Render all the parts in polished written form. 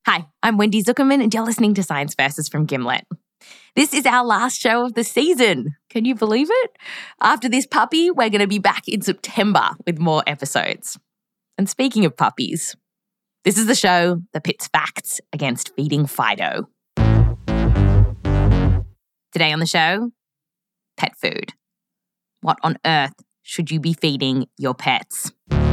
Hi, I'm Wendy Zuckerman and you're listening to Science Versus from Gimlet. This is our last show of the season. Can you believe it? After this puppy, we're going to be back in September with more episodes. And speaking of puppies, this is the show that pits facts against feeding Fido. Today on the show, pet food. What on earth should you be feeding your pets?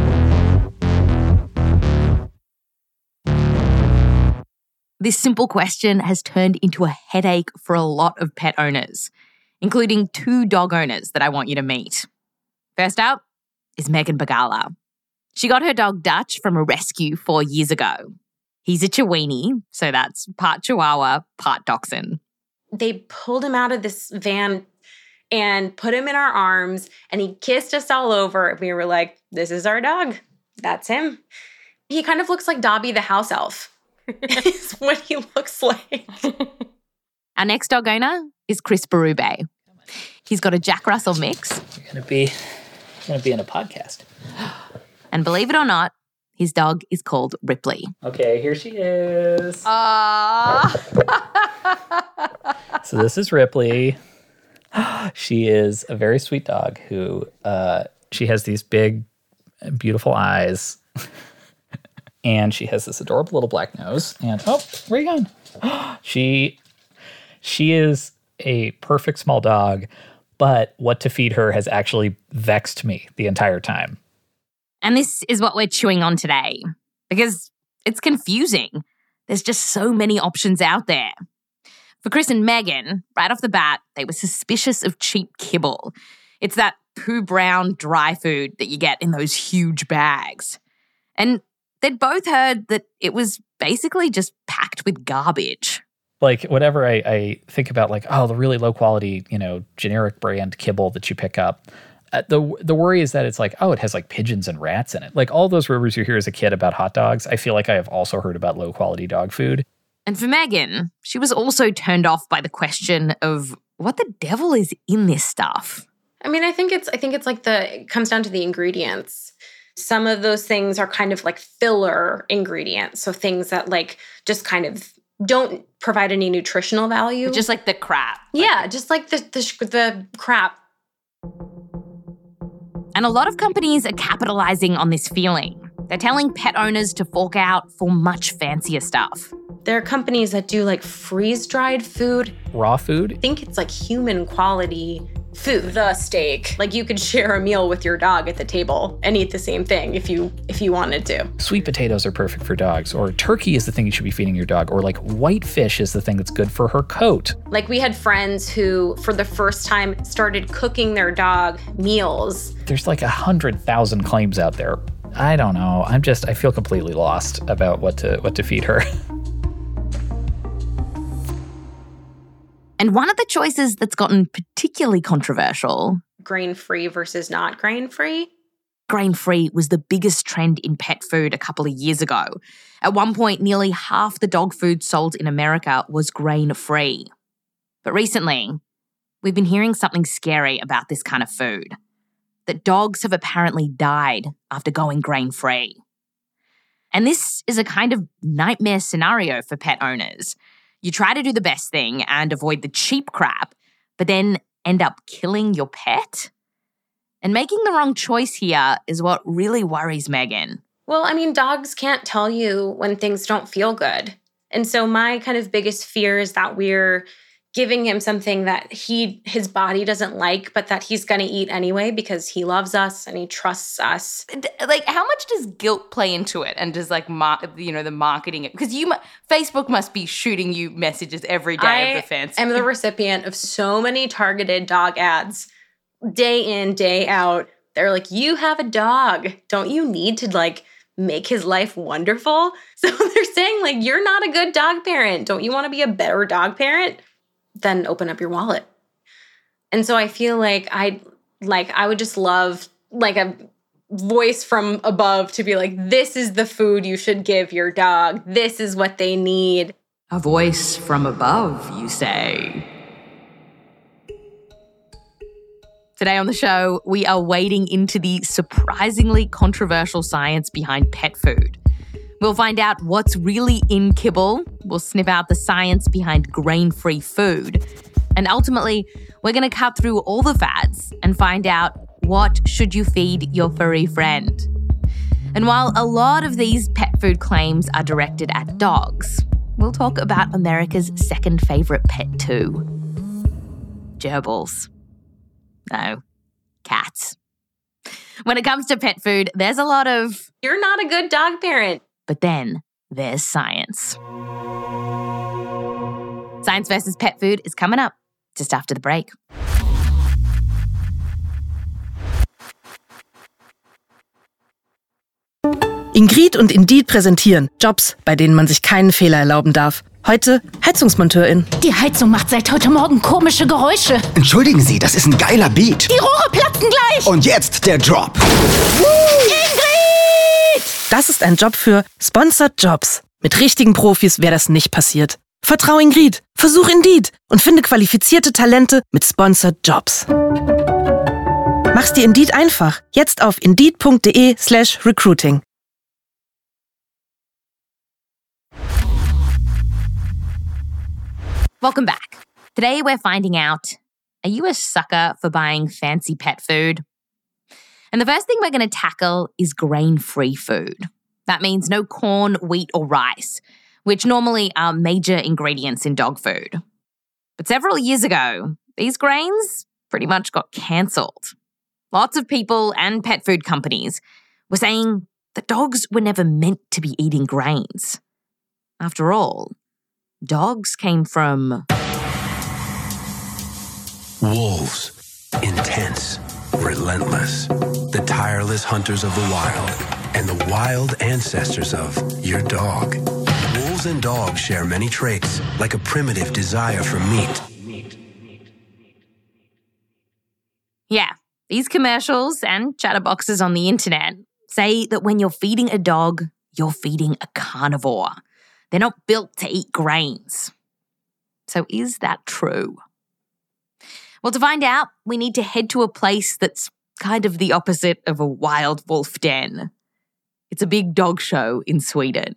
This simple question has turned into a headache for a lot of pet owners, including 2 dog owners that I want you to meet. First up is Megan Bagala. She got her dog Dutch from a rescue 4 years ago. He's a Chiweenie, so that's part Chihuahua, part Dachshund. They pulled him out of this van and put him in our arms, and he kissed us all over. And we were like, this is our dog. That's him. He kind of looks like Dobby the house elf. Is what he looks like. Our next dog owner is Chris Berube. He's got a Jack Russell mix. You're gonna be in a podcast. And believe it or not, his dog is called Ripley. Okay, here she is. Aww. So this is Ripley. She is a very sweet dog who she has these big, beautiful eyes. And she has this adorable little black nose. And, oh, where are you going? She is a perfect small dog, but what to feed her has actually vexed me the entire time. And this is what we're chewing on today, because it's confusing. There's just so many options out there. For Chris and Megan, right off the bat, they were suspicious of cheap kibble. It's that poo brown dry food that you get in those huge bags. And they'd both heard that it was basically just packed with garbage. Like, whenever I think about, like, oh, the really low quality, generic brand kibble that you pick up, the worry is that it's like, oh, it has like pigeons and rats in it. Like all those rumors you hear as a kid about hot dogs, I feel like I have also heard about low quality dog food. And for Megan, she was also turned off by the question of what the devil is in this stuff. I mean, I think it comes down to the ingredients. Some of those things are kind of like filler ingredients. So things that like just kind of don't provide any nutritional value. Just like the crap. Yeah, just like the crap. And a lot of companies are capitalizing on this feeling. They're telling pet owners to fork out for much fancier stuff. There are companies that do like freeze-dried food. Raw food? I think it's like human quality food. The steak. Like you could share a meal with your dog at the table and eat the same thing if you wanted to. Sweet potatoes are perfect for dogs, or turkey is the thing you should be feeding your dog, or like white fish is the thing that's good for her coat. Like we had friends who, for the first time, started cooking their dog meals. There's like 100,000 claims out there. I don't know. I feel completely lost about what to feed her. And one of the choices that's gotten particularly controversial, grain-free versus not grain-free. Grain-free was the biggest trend in pet food a couple of years ago. At one point, nearly half the dog food sold in America was grain-free. But recently, we've been hearing something scary about this kind of food. That dogs have apparently died after going grain-free. And this is a kind of nightmare scenario for pet owners. You try to do the best thing and avoid the cheap crap, but then end up killing your pet? And making the wrong choice here is what really worries Megan. Well, I mean, dogs can't tell you when things don't feel good. And so my kind of biggest fear is that we're giving him something that his body doesn't like, but that he's going to eat anyway because he loves us and he trusts us. Like, how much does guilt play into it? And does the marketing? Because Facebook must be shooting you messages every day of the fancy. I am the recipient of so many targeted dog ads, day in, day out. They're like, you have a dog. Don't you need to make his life wonderful? So they're saying you're not a good dog parent. Don't you want to be a better dog parent? Then open up your wallet. And so I feel like I would just love a voice from above to be like, this is the food you should give your dog. This is what they need. A voice from above, you say? Today on the show, we are wading into the surprisingly controversial science behind pet food. We'll find out what's really in kibble. We'll sniff out the science behind grain-free food. And ultimately, we're going to cut through all the fads and find out what should you feed your furry friend. And while a lot of these pet food claims are directed at dogs, we'll talk about America's second favourite pet too. Gerbils. No, cats. When it comes to pet food, there's a lot of, "You're not a good dog parent." but then there's science. Science versus pet food is coming up just after the break. Ingrid und Indeed präsentieren Jobs, bei denen man sich keinen Fehler erlauben darf. Heute Heizungsmonteurin. Die Heizung macht seit heute Morgen komische Geräusche. Entschuldigen Sie, das ist ein geiler Beat. Die Rohre platzen gleich. Und jetzt der Drop. Ingrid! Das ist ein Job für Sponsored Jobs. Mit richtigen Profis wäre das nicht passiert. Vertrau Ingrid, versuch Indeed und finde qualifizierte Talente mit Sponsored Jobs. Mach's dir Indeed einfach. Jetzt auf indeed.de/recruiting. Welcome back. Today we're finding out, are you a sucker for buying fancy pet food? And the first thing we're going to tackle is grain-free food. That means no corn, wheat, or rice, which normally are major ingredients in dog food. But several years ago, these grains pretty much got cancelled. Lots of people and pet food companies were saying that dogs were never meant to be eating grains. After all, dogs came from wolves. Intense, relentless, the tireless hunters of the wild, and the wild ancestors of your dog. Wolves and dogs share many traits, like a primitive desire for meat. Yeah, these commercials and chatterboxes on the internet say that when you're feeding a dog, you're feeding a carnivore. They're not built to eat grains. So is that true? Well, to find out, we need to head to a place that's kind of the opposite of a wild wolf den. It's a big dog show in Sweden.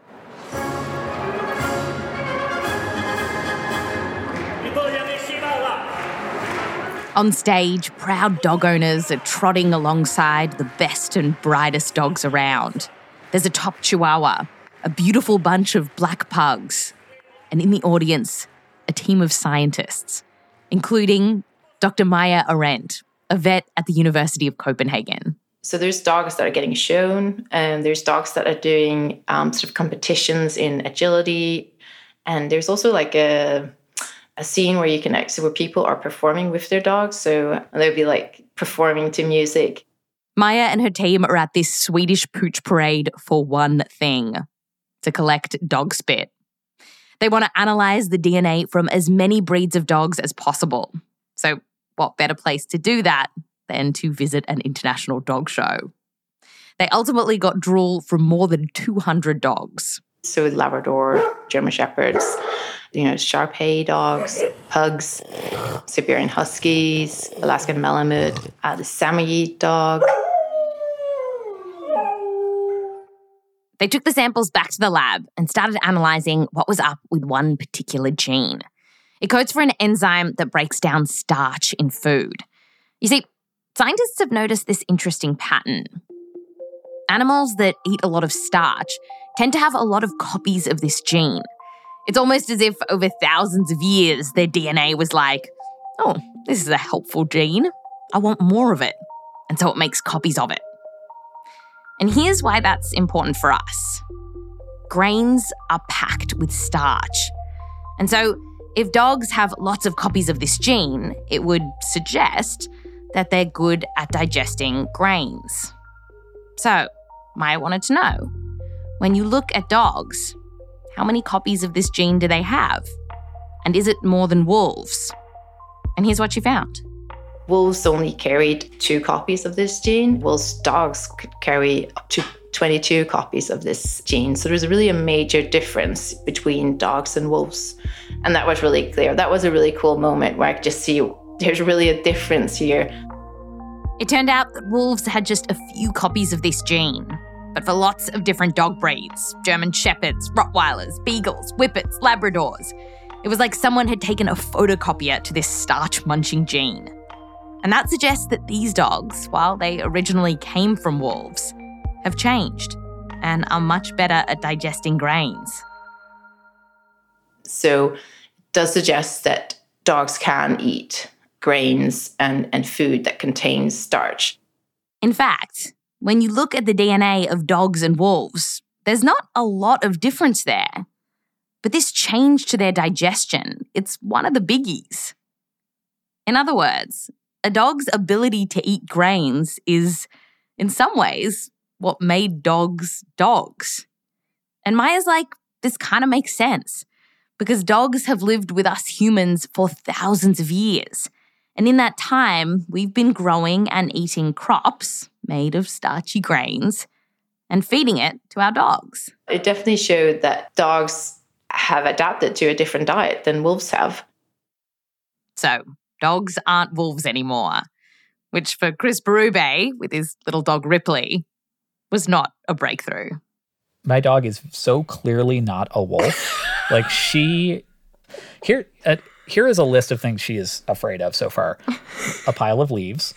On stage, proud dog owners are trotting alongside the best and brightest dogs around. There's a top chihuahua, a beautiful bunch of black pugs, and in the audience, a team of scientists, including Dr. Maja Arendt, a vet at the University of Copenhagen. So there's dogs that are getting shown, and there's dogs that are doing sort of competitions in agility, and there's also like a scene where you can actually, where people are performing with their dogs, so they'll be like performing to music. Maja and her team are at this Swedish pooch parade for one thing: to collect dog spit. They want to analyze the DNA from as many breeds of dogs as possible. So what better place to do that than to visit an international dog show? They ultimately got drool from more than 200 dogs. So Labrador, German Shepherds, Shar-Pei dogs, pugs, Siberian Huskies, Alaskan Malamute, the Samoyed dog. They took the samples back to the lab and started analysing what was up with one particular gene. It codes for an enzyme that breaks down starch in food. You see, scientists have noticed this interesting pattern. Animals that eat a lot of starch tend to have a lot of copies of this gene. It's almost as if over thousands of years, their DNA was like, oh, this is a helpful gene. I want more of it. And so it makes copies of it. And here's why that's important for us. Grains are packed with starch. And so if dogs have lots of copies of this gene, it would suggest that they're good at digesting grains. So Maja wanted to know, when you look at dogs, how many copies of this gene do they have? And is it more than wolves? And here's what she found. Wolves only carried 2 copies of this gene. Wolves' dogs could carry up to 22 copies of this gene. So there's really a major difference between dogs and wolves. And that was really clear. That was a really cool moment where I could just see there's really a difference here. It turned out that wolves had just a few copies of this gene, but for lots of different dog breeds: German Shepherds, Rottweilers, Beagles, Whippets, Labradors. It was like someone had taken a photocopier to this starch-munching gene. And that suggests that these dogs, while they originally came from wolves, have changed and are much better at digesting grains. So it does suggest that dogs can eat grains and food that contains starch. In fact, when you look at the DNA of dogs and wolves, there's not a lot of difference there. But this change to their digestion, it's one of the biggies. In other words, a dog's ability to eat grains is, in some ways, what made dogs dogs. And Maya's like, this kind of makes sense, because dogs have lived with us humans for thousands of years. And in that time, we've been growing and eating crops made of starchy grains and feeding it to our dogs. It definitely showed that dogs have adapted to a different diet than wolves have. So, dogs aren't wolves anymore, which for Chris Berube, with his little dog Ripley, was not a breakthrough. My dog is so clearly not a wolf. Like here is a list of things she is afraid of so far. A pile of leaves,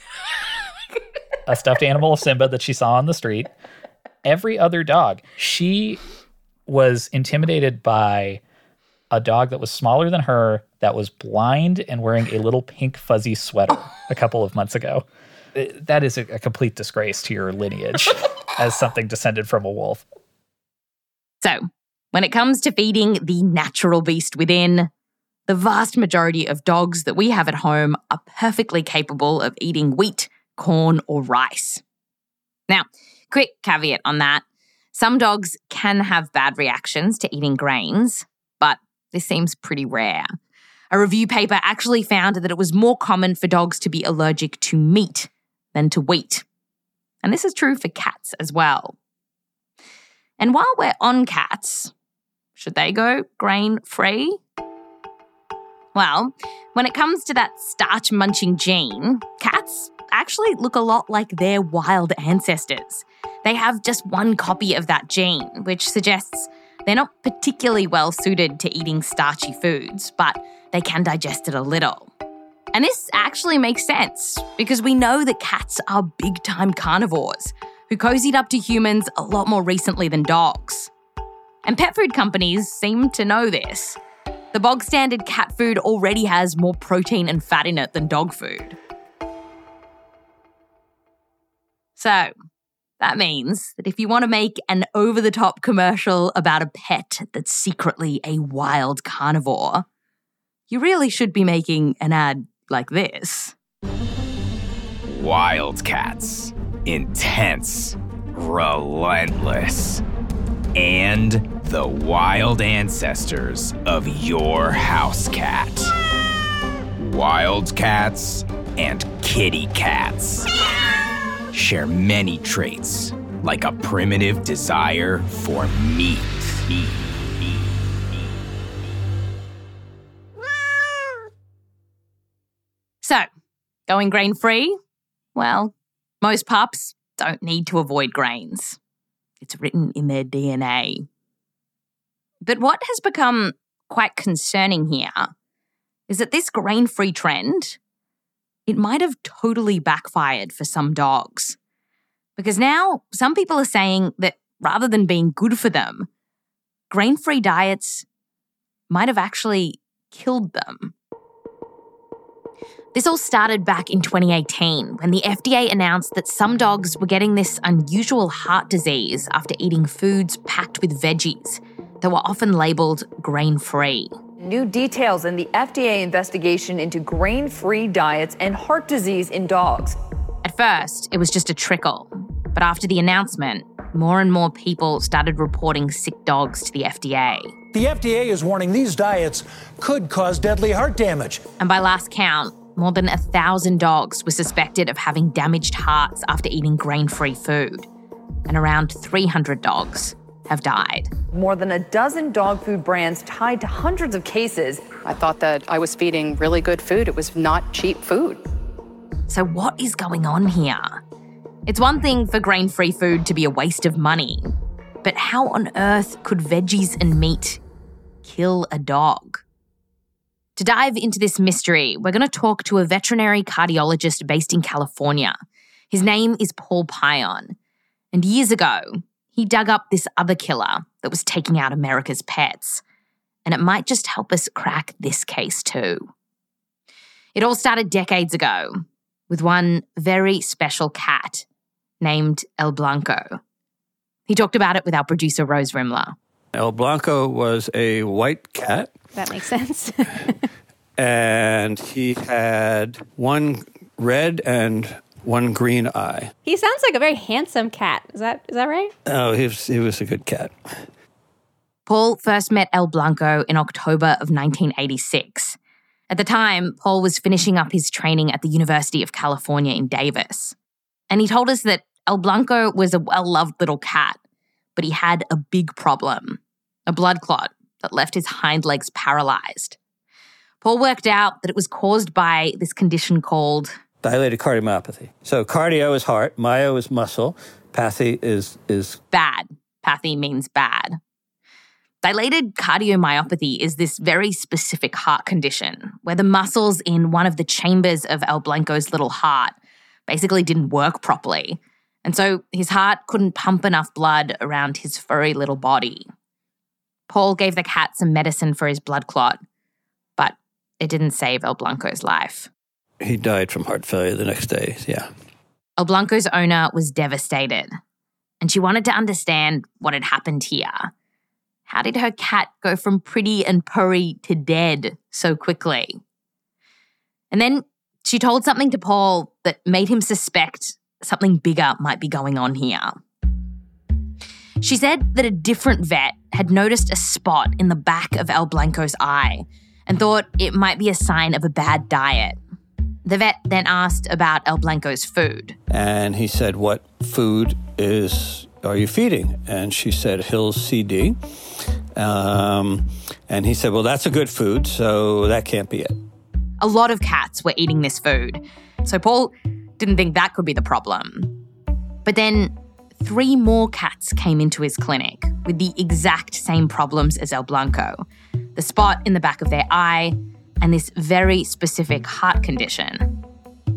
a stuffed animal of Simba that she saw on the street. Every other dog. She was intimidated by a dog that was smaller than her, that was blind and wearing a little pink fuzzy sweater a couple of months ago. That is a complete disgrace to your lineage as something descended from a wolf. So, when it comes to feeding the natural beast within, the vast majority of dogs that we have at home are perfectly capable of eating wheat, corn, or rice. Now, quick caveat on that. Some dogs can have bad reactions to eating grains, but this seems pretty rare. A review paper actually found that it was more common for dogs to be allergic to meat than to wheat. And this is true for cats as well. And while we're on cats, should they go grain-free? Well, when it comes to that starch-munching gene, cats actually look a lot like their wild ancestors. They have just one copy of that gene, which suggests they're not particularly well suited to eating starchy foods, but they can digest it a little. And this actually makes sense, because we know that cats are big-time carnivores who cozied up to humans a lot more recently than dogs. And pet food companies seem to know this. The bog-standard cat food already has more protein and fat in it than dog food. So, that means that if you want to make an over-the-top commercial about a pet that's secretly a wild carnivore, you really should be making an ad like this. Wildcats. Intense. Relentless. And the wild ancestors of your house cat. Wildcats and kitty cats share many traits, like a primitive desire for meat. So, going grain-free? Well, most pups don't need to avoid grains. It's written in their DNA. But what has become quite concerning here is that this grain-free trend, it might have totally backfired for some dogs. Because now some people are saying that rather than being good for them, grain-free diets might have actually killed them. This all started back in 2018 when the FDA announced that some dogs were getting this unusual heart disease after eating foods packed with veggies that were often labelled grain-free. New details in the FDA investigation into grain-free diets and heart disease in dogs. At first, it was just a trickle, but after the announcement, more and more people started reporting sick dogs to the FDA. The FDA is warning these diets could cause deadly heart damage. And by last count, more than 1,000 dogs were suspected of having damaged hearts after eating grain-free food, and around 300 dogs have died. More than a dozen dog food brands tied to hundreds of cases. I thought that I was feeding really good food. It was not cheap food. So what is going on here? It's one thing for grain-free food to be a waste of money, but how on earth could veggies and meat kill a dog? To dive into this mystery, we're going to talk to a veterinary cardiologist based in California. His name is Paul Pion. And years ago, he dug up this other killer that was taking out America's pets. And it might just help us crack this case too. It all started decades ago with one very special cat named El Blanco. He talked about it with our producer, Rose Rimler. El Blanco was a white cat. That makes sense. And he had one red and one green eye. He sounds like a very handsome cat. Is that right? Oh, he was a good cat. Paul first met El Blanco in October of 1986. At the time, Paul was finishing up his training at the University of California in Davis. And he told us that El Blanco was a well-loved little cat, but he had a big problem, a blood clot that left his hind legs paralyzed. Paul worked out that it was caused by this condition called dilated cardiomyopathy. So cardio is heart, myo is muscle, pathy is bad. Pathy means bad. Dilated cardiomyopathy is this very specific heart condition where the muscles in one of the chambers of El Blanco's little heart basically didn't work properly. And so his heart couldn't pump enough blood around his furry little body. Paul gave the cat some medicine for his blood clot, but it didn't save El Blanco's life. He died from heart failure the next day, yeah. El Blanco's owner was devastated, and she wanted to understand what had happened here. How did her cat go from pretty and purry to dead so quickly? And then she told something to Paul that made him suspect something bigger might be going on here. She said that a different vet had noticed a spot in the back of El Blanco's eye and thought it might be a sign of a bad diet. The vet then asked about El Blanco's food. And he said, what food are you feeding? And she said, Hill's CD. And he said, well, that's a good food, so that can't be it. A lot of cats were eating this food, so Paul didn't think that could be the problem. But then 3 more cats came into his clinic with the exact same problems as El Blanco, the spot in the back of their eye and this very specific heart condition.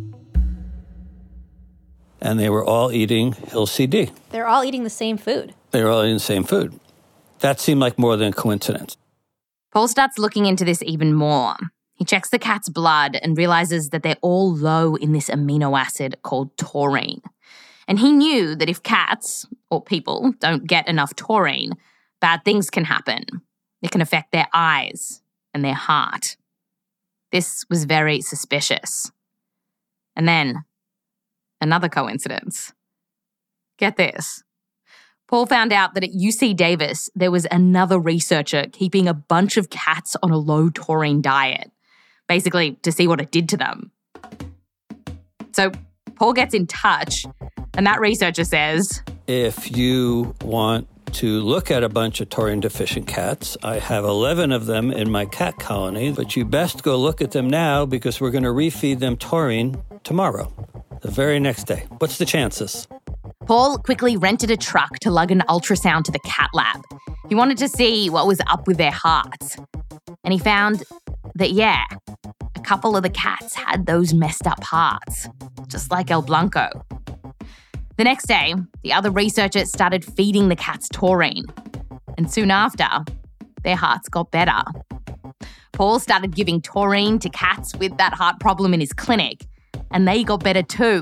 And they were all eating Hill's CD. They're all eating the same food. They were all eating the same food. That seemed like more than a coincidence. Paul starts looking into this even more. He checks the cat's blood and realizes that they're all low in this amino acid called taurine. And he knew that if cats, or people, don't get enough taurine, bad things can happen. It can affect their eyes and their heart. This was very suspicious. And then, another coincidence. Get this. Paul found out that at UC Davis, there was another researcher keeping a bunch of cats on a low taurine diet, basically to see what it did to them. So Paul gets in touch, and that researcher says, if you want to look at a bunch of taurine-deficient cats, I have 11 of them in my cat colony, but you best go look at them now because we're going to refeed them taurine tomorrow, the very next day. What's the chances? Paul quickly rented a truck to lug an ultrasound to the cat lab. He wanted to see what was up with their hearts. And he found that, yeah, a couple of the cats had those messed up hearts, just like El Blanco. The next day, the other researchers started feeding the cats taurine. And soon after, their hearts got better. Paul started giving taurine to cats with that heart problem in his clinic, and they got better too.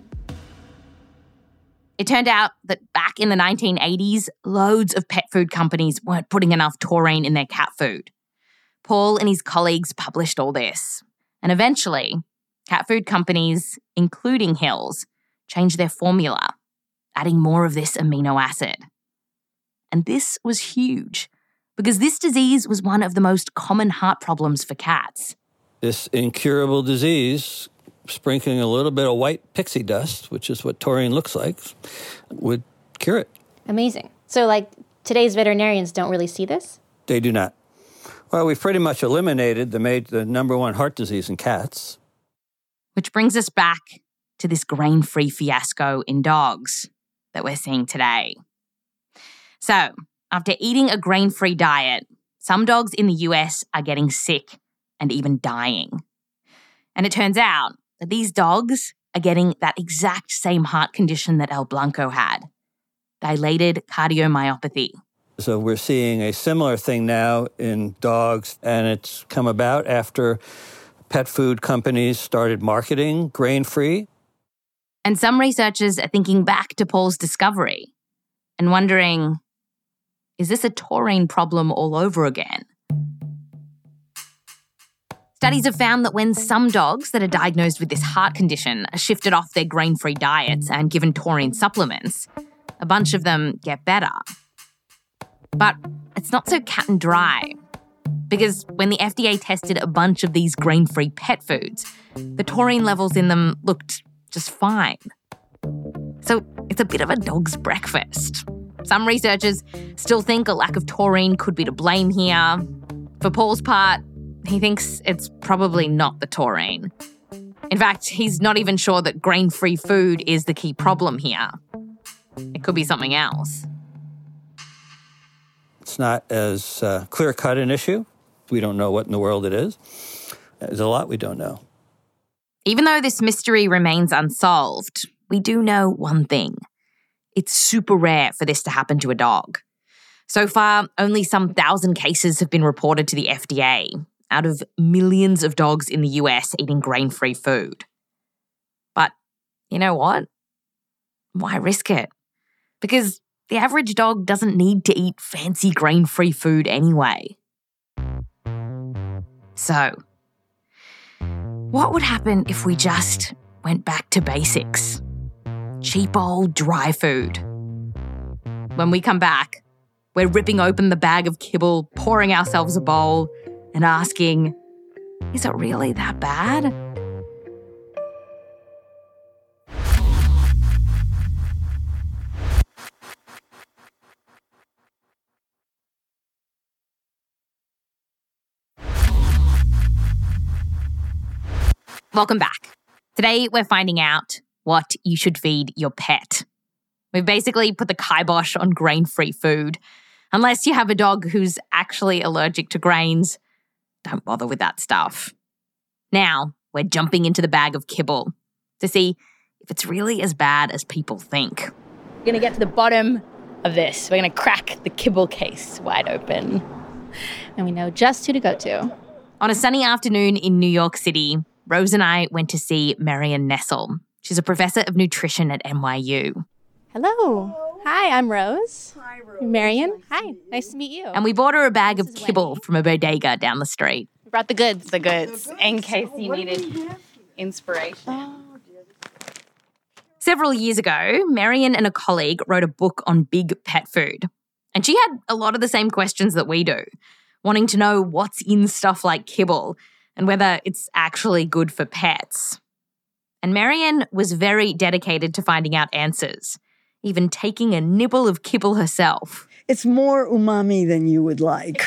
It turned out that back in the 1980s, loads of pet food companies weren't putting enough taurine in their cat food. Paul and his colleagues published all this. And eventually, cat food companies, including Hill's, changed their formula, adding more of this amino acid. And this was huge, because this disease was one of the most common heart problems for cats. This incurable disease, sprinkling a little bit of white pixie dust, which is what taurine looks like, would cure it. Amazing. So, today's veterinarians don't really see this? They do not. Well, we've pretty much eliminated the number one heart disease in cats. Which brings us back to this grain-free fiasco in dogs that we're seeing today. So, after eating a grain-free diet, some dogs in the US are getting sick and even dying. And it turns out that these dogs are getting that exact same heart condition that El Blanco had, dilated cardiomyopathy. So we're seeing a similar thing now in dogs, and it's come about after pet food companies started marketing grain-free. And some researchers are thinking back to Paul's discovery and wondering, is this a taurine problem all over again? Studies have found that when some dogs that are diagnosed with this heart condition are shifted off their grain-free diets and given taurine supplements, a bunch of them get better. But it's not so cut and dry, because when the FDA tested a bunch of these grain-free pet foods, the taurine levels in them looked just fine. So it's a bit of a dog's breakfast. Some researchers still think a lack of taurine could be to blame here. For Paul's part, he thinks it's probably not the taurine. In fact, he's not even sure that grain-free food is the key problem here. It could be something else. It's not as clear-cut an issue. We don't know what in the world it is. There's a lot we don't know. Even though this mystery remains unsolved, we do know one thing. It's super rare for this to happen to a dog. So far, only some 1,000 cases have been reported to the FDA out of millions of dogs in the US eating grain-free food. But you know what? Why risk it? Because the average dog doesn't need to eat fancy grain-free food anyway. So, what would happen if we just went back to basics? Cheap old dry food. When we come back, we're ripping open the bag of kibble, pouring ourselves a bowl, and asking, is it really that bad? Welcome back. Today, we're finding out what you should feed your pet. We've basically put the kibosh on grain-free food. Unless you have a dog who's actually allergic to grains, don't bother with that stuff. Now, we're jumping into the bag of kibble to see if it's really as bad as people think. We're going to get to the bottom of this. We're going to crack the kibble case wide open. And we know just who to go to. On a sunny afternoon in New York City, Rose and I went to see Marion Nestle. She's a professor of nutrition at NYU. Hello. Hi, I'm Rose. Hi, Rose. Marion. Hi, nice to meet you. And we bought her a bag of kibble from a bodega down the street. We brought the goods. The goods, in case you needed inspiration. Several years ago, Marion and a colleague wrote a book on big pet food. And she had a lot of the same questions that we do, wanting to know what's in stuff like kibble and whether it's actually good for pets. And Marion was very dedicated to finding out answers, even taking a nibble of kibble herself. It's more umami than you would like.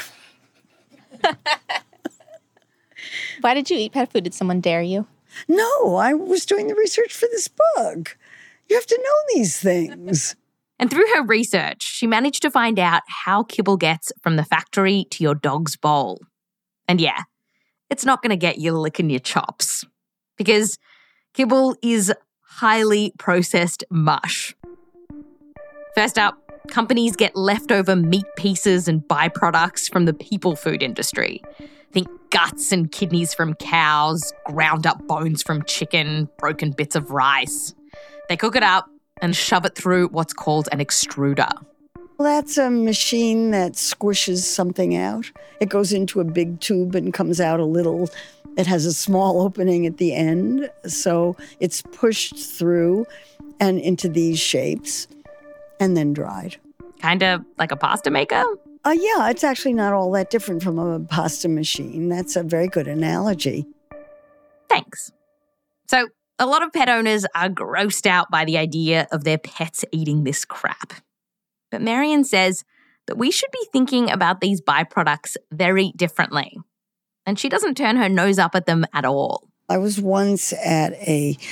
Why did you eat pet food? Did someone dare you? No, I was doing the research for this book. You have to know these things. And through her research, she managed to find out how kibble gets from the factory to your dog's bowl. And yeah, it's not going to get you licking your chops, because kibble is highly processed mush. First up, companies get leftover meat pieces and byproducts from the people food industry. Think guts and kidneys from cows, ground up bones from chicken, broken bits of rice. They cook it up and shove it through what's called an extruder. Well, that's a machine that squishes something out. It goes into a big tube and comes out a little. It has a small opening at the end, so it's pushed through and into these shapes and then dried. Kind of like a pasta maker? Yeah, it's actually not all that different from a pasta machine. That's a very good analogy. Thanks. So, a lot of pet owners are grossed out by the idea of their pets eating this crap. But Marion says that we should be thinking about these byproducts very differently. And she doesn't turn her nose up at them at all. I was once at a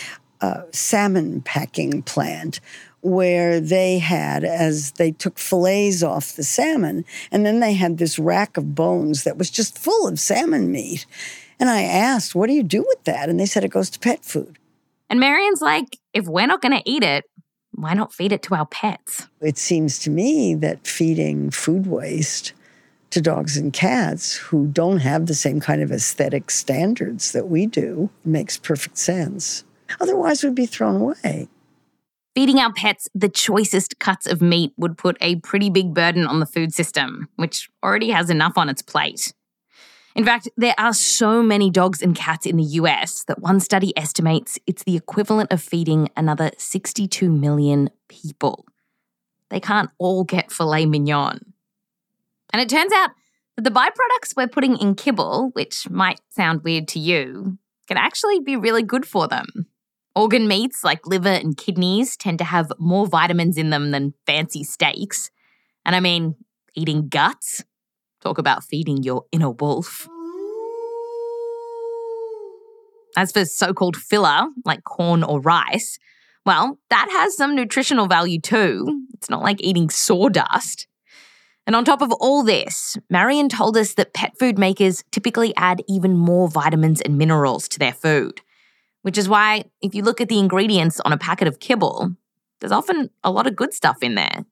salmon packing plant where they had, as they took fillets off the salmon, and then they had this rack of bones that was just full of salmon meat. And I asked, what do you do with that? And they said it goes to pet food. And Marion's like, if we're not going to eat it, why not feed it to our pets? It seems to me that feeding food waste to dogs and cats who don't have the same kind of aesthetic standards that we do makes perfect sense. Otherwise, we'd be thrown away. Feeding our pets the choicest cuts of meat would put a pretty big burden on the food system, which already has enough on its plate. In fact, there are so many dogs and cats in the US that one study estimates it's the equivalent of feeding another 62 million people. They can't all get filet mignon. And it turns out that the byproducts we're putting in kibble, which might sound weird to you, can actually be really good for them. Organ meats like liver and kidneys tend to have more vitamins in them than fancy steaks. And I mean, eating guts? Talk about feeding your inner wolf. As for so-called filler, like corn or rice, well, that has some nutritional value too. It's not like eating sawdust. And on top of all this, Marion told us that pet food makers typically add even more vitamins and minerals to their food, which is why if you look at the ingredients on a packet of kibble, there's often a lot of good stuff in there.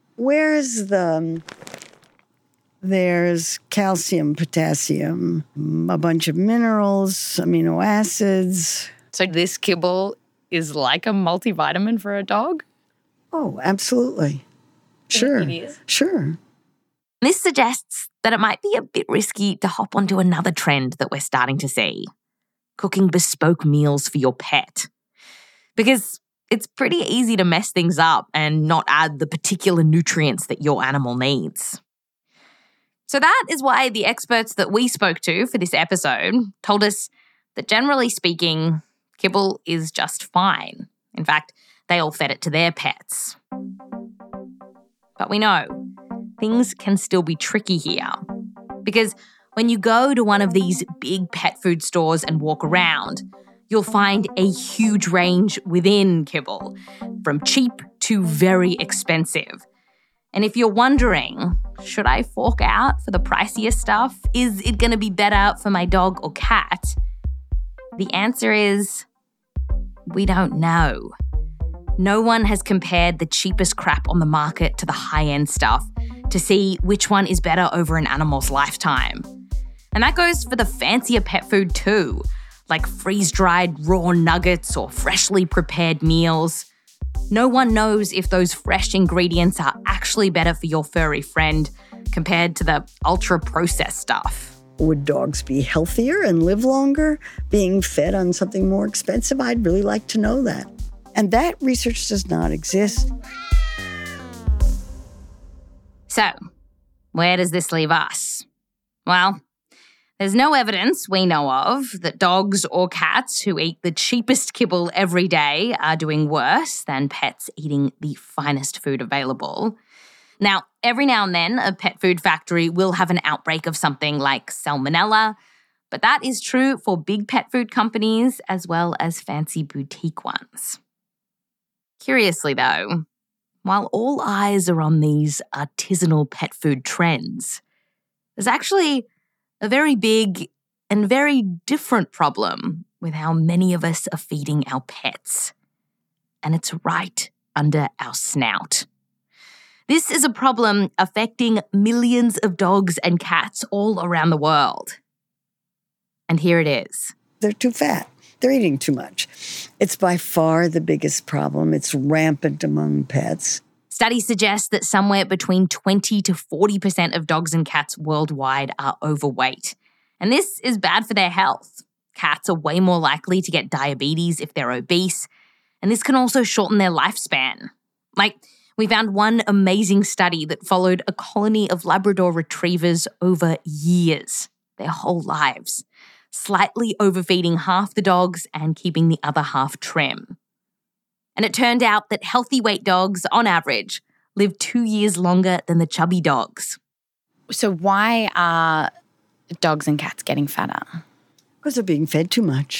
There's calcium, potassium, a bunch of minerals, amino acids. So this kibble is like a multivitamin for a dog? Oh, absolutely. Sure. It is? Sure. This suggests that it might be a bit risky to hop onto another trend that we're starting to see: cooking bespoke meals for your pet. Because it's pretty easy to mess things up and not add the particular nutrients that your animal needs. So that is why the experts that we spoke to for this episode told us that generally speaking, kibble is just fine. In fact, they all fed it to their pets. But we know things can still be tricky here. Because when you go to one of these big pet food stores and walk around, you'll find a huge range within kibble, from cheap to very expensive. And if you're wondering, should I fork out for the pricier stuff? Is it going to be better for my dog or cat? The answer is, we don't know. No one has compared the cheapest crap on the market to the high-end stuff to see which one is better over an animal's lifetime. And that goes for the fancier pet food too, like freeze-dried raw nuggets or freshly prepared meals. No one knows if those fresh ingredients are actually better for your furry friend compared to the ultra-processed stuff. Would dogs be healthier and live longer being fed on something more expensive? I'd really like to know that. And that research does not exist. So, where does this leave us? Well, there's no evidence we know of that dogs or cats who eat the cheapest kibble every day are doing worse than pets eating the finest food available. Now, every now and then, a pet food factory will have an outbreak of something like salmonella, but that is true for big pet food companies as well as fancy boutique ones. Curiously, though, while all eyes are on these artisanal pet food trends, there's actually a very big and very different problem with how many of us are feeding our pets. And it's right under our snout. This is a problem affecting millions of dogs and cats all around the world. And here it is. They're too fat. They're eating too much. It's by far the biggest problem. It's rampant among pets. Studies suggest that somewhere between 20 to 40% of dogs and cats worldwide are overweight. And this is bad for their health. Cats are way more likely to get diabetes if they're obese. And this can also shorten their lifespan. Like, we found one amazing study that followed a colony of Labrador retrievers over years, their whole lives, slightly overfeeding half the dogs and keeping the other half trim. And it turned out that healthy weight dogs, on average, live 2 years longer than the chubby dogs. So why are dogs and cats getting fatter? Because they're being fed too much.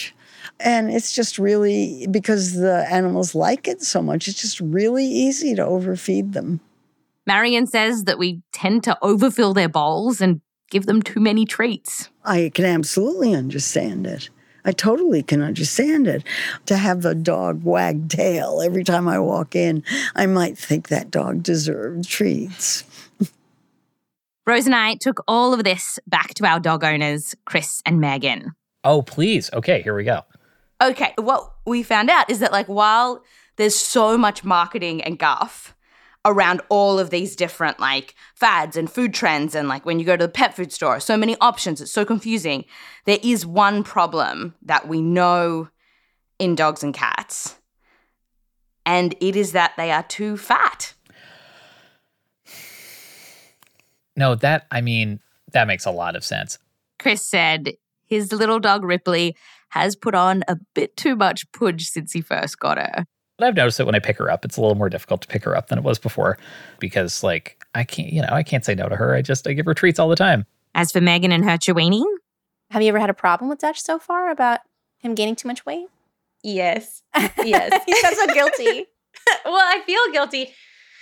And it's just really, because the animals like it so much, it's just really easy to overfeed them. Marion says that we tend to overfill their bowls and give them too many treats. I can absolutely understand it. I totally can understand it. To have a dog wag tail every time I walk in, I might think that dog deserved treats. Rose and I took all of this back to our dog owners, Chris and Megan. Oh, please. Okay, here we go. Okay, what we found out is that, like, while there's so much marketing and guff around all of these different, like, fads and food trends, and, like, when you go to the pet food store, so many options, it's so confusing. There is one problem that we know in dogs and cats, and it is that they are too fat. No, that makes a lot of sense. Chris said his little dog Ripley has put on a bit too much pudge since he first got her. But I've noticed that when I pick her up, it's a little more difficult to pick her up than it was before because, like, I can't say no to her. I give her treats all the time. As for Megan and her Chewini, have you ever had a problem with Dutch so far about him gaining too much weight? Yes. Yes. You sound so guilty. Well, I feel guilty.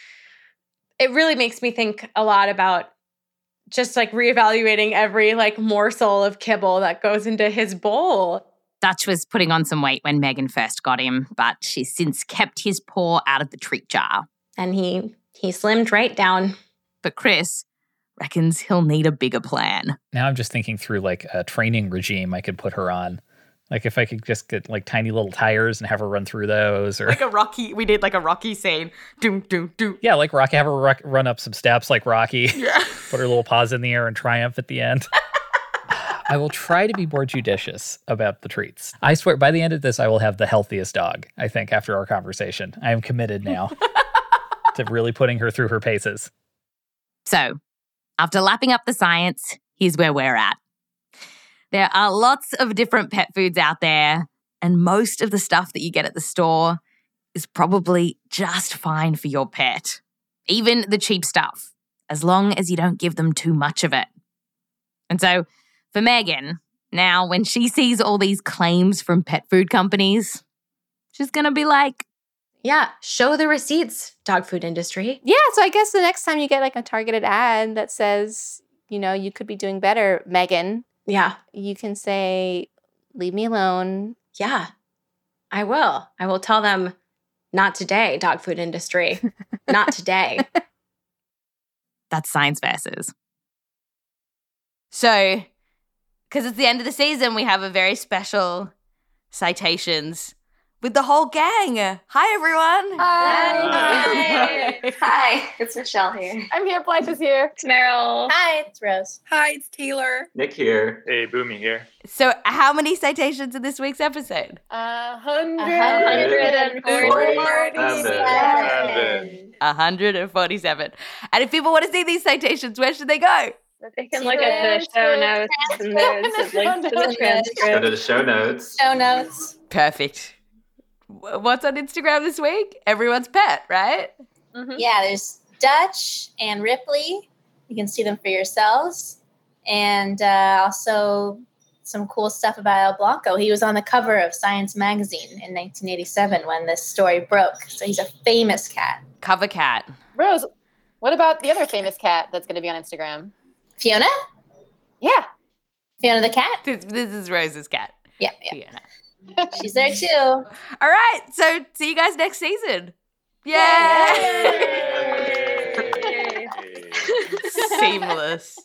It really makes me think a lot about just, like, reevaluating every, like, morsel of kibble that goes into his bowl. Dutch was putting on some weight when Megan first got him, but she's since kept his paw out of the treat jar. And he slimmed right down. But Chris reckons he'll need a bigger plan. Now I'm just thinking through, like, a training regime I could put her on. Like, if I could just get, like, tiny little tires and have her run through those. Or we did like a Rocky scene. Doom, doom, doom. Yeah, like Rocky, have her run up some steps like Rocky. Yeah. Put her little paws in the air and triumph at the end. I will try to be more judicious about the treats. I swear, by the end of this, I will have the healthiest dog, I think, after our conversation. I am committed now to really putting her through her paces. So, after lapping up the science, here's where we're at. There are lots of different pet foods out there, and most of the stuff that you get at the store is probably just fine for your pet. Even the cheap stuff, as long as you don't give them too much of it. And so, for Megan, now when she sees all these claims from pet food companies, she's going to be like, yeah, show the receipts, dog food industry. Yeah, so I guess the next time you get, like, a targeted ad that says, you could be doing better, Megan. Yeah. You can say, leave me alone. Yeah, I will. I will tell them, not today, dog food industry. Not today. That's Science Versus. So, because it's the end of the season, we have a very special Citations with the whole gang. Hi, everyone. Hi. Hi, it's Michelle here. I'm here. Blythe is here. It's Meryl. Hi, it's Rose. Hi, it's Taylor. Nick here. Hey, Boomy here. So how many citations in this week's episode? 147. 147. And if people want to see these citations, where should they go? They can look at the show notes and there's links to the transcript. Go to the show notes. Show notes. Perfect. What's on Instagram this week? Everyone's pet, right? Mm-hmm. Yeah, there's Dutch and Ripley. You can see them for yourselves. And also some cool stuff about El Blanco. He was on the cover of Science magazine in 1987 when this story broke. So he's a famous cat. Cover cat. Rose, what about the other famous cat that's going to be on Instagram? Fiona? Yeah. Fiona the cat? This is Rose's cat. Yeah. Fiona. She's there too. All right. So see you guys next season. Yay! Seamless.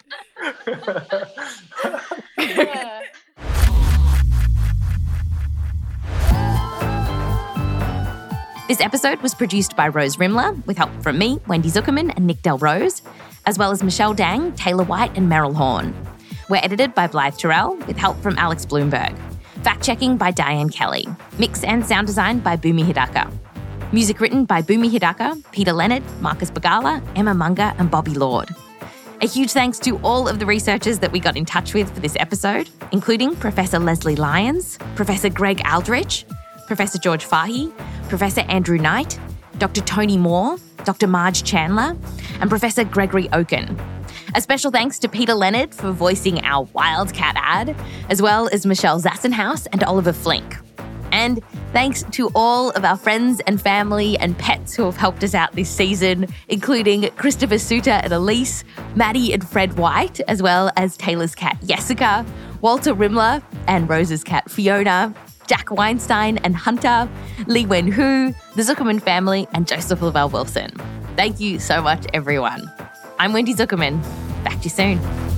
This episode was produced by Rose Rimler with help from me, Wendy Zuckerman, and Nick Delrose, as well as Michelle Dang, Taylor White, and Meryl Horn. We're edited by Blythe Terrell with help from Alex Bloomberg. Fact-checking by Diane Kelly. Mix and sound design by Boomy Hidaka. Music written by Boomy Hidaka, Peter Leonard, Marcus Bagala, Emma Munger, and Bobby Lord. A huge thanks to all of the researchers that we got in touch with for this episode, including Professor Leslie Lyons, Professor Greg Aldrich, Professor George Fahey, Professor Andrew Knight, Dr. Tony Moore, Dr. Marge Chandler, and Professor Gregory Oken. A special thanks to Peter Leonard for voicing our Wildcat ad, as well as Michelle Zassenhaus and Oliver Flink. And thanks to all of our friends and family and pets who have helped us out this season, including Christopher Suter and Elise, Maddie and Fred White, as well as Taylor's cat Jessica, Walter Rimler and Rose's cat Fiona, Jack Weinstein and Hunter, Lee Wen-Hu, the Zuckerman family, and Joseph Lavelle Wilson. Thank you so much, everyone. I'm Wendy Zuckerman. Back to you soon.